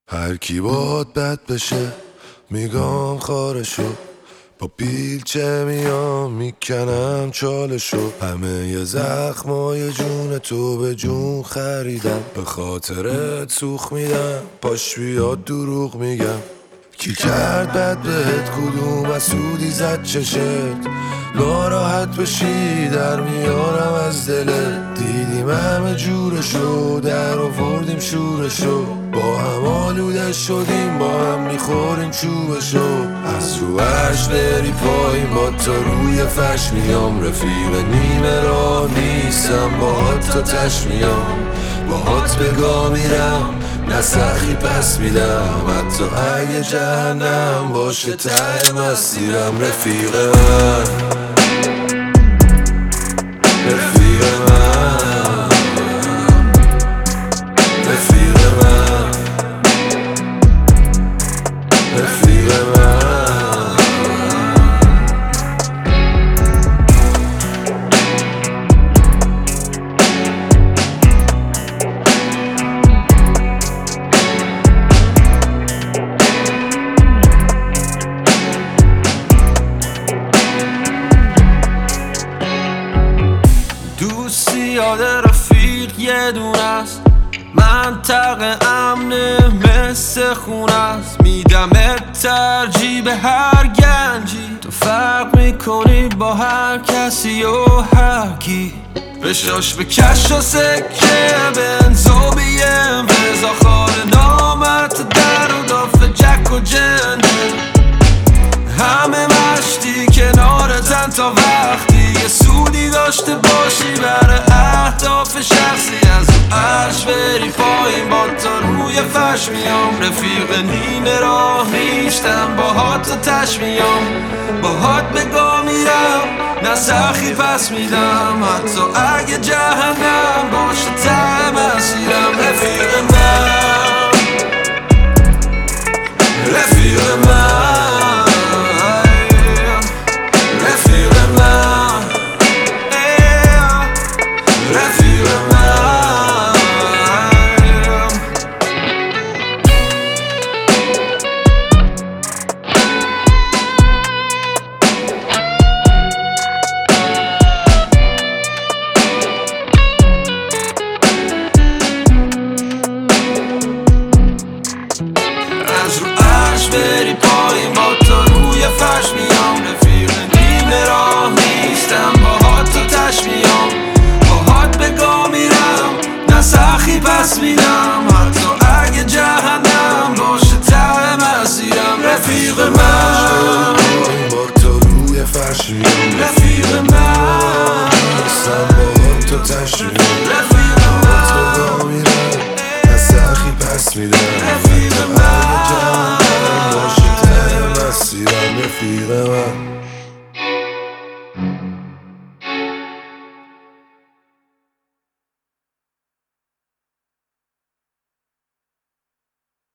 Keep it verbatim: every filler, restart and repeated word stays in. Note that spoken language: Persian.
هر کی باهات بد بشه میگم خارشو، با بیلچه میام میکنم چالشو. همه ی زخمای جون تو به جون خریدم، به خاطرت سوخ میدم پاش بیاد دروغ میگم. کی کرد بد بهت کدوم مسئولی زد چشت، ناراحت بشی در میارم از دلت. دیدیم همه جورشو در آوردیم شورشو، با هم آلوده شدیم با هم میخوریم چوبشو. از رو عرش بری پایین با تا روی فرش میام، رفیق نیمه راه نیستم باهات تا تش میام. باهات بگاه میرم نه سخی پس میدم، حتی اگه جهنم باشه ته مسیرم. رفیق من رفیق من رفیق من رفیق من دوستی یاد رفیق یه دونه است، منطقه امنه مثل خونه است. میدم ترجیح به هر گنجی، تو فرق میکنی با هر کسی و هر کی. بشاش به کش و سکه بنزو بیم رضا خال نامت در و داف جک و جنده. همه مشتی کنارتن تا وقتی یه سودی داشته باشی برای اهداف شخصی. از اون عرش بری پایین با تا روی فرش میام، رفیق نیمه راه نیستم باهات تا تش میام. باهات بگاه میرم نه سخی پس میدم، حتی اگه جهنم باشه ته مسیرم. رفیق من رفیق من رفیق من رفیق من از رو عرش بری پایین با تا روی فرش میام، رفیق نیمه راه نیستم باهات تا تش میام. باهات بگاه میرم نه سخی پس میدم، حتی اگه جهنم باشه ته مسیرم. رفیق من با تا روی فرش میام، رفیق من نیستم باهات تا تش میام. رفیق باهات من بگاه میرم نه سخی پس میدم، رفیق من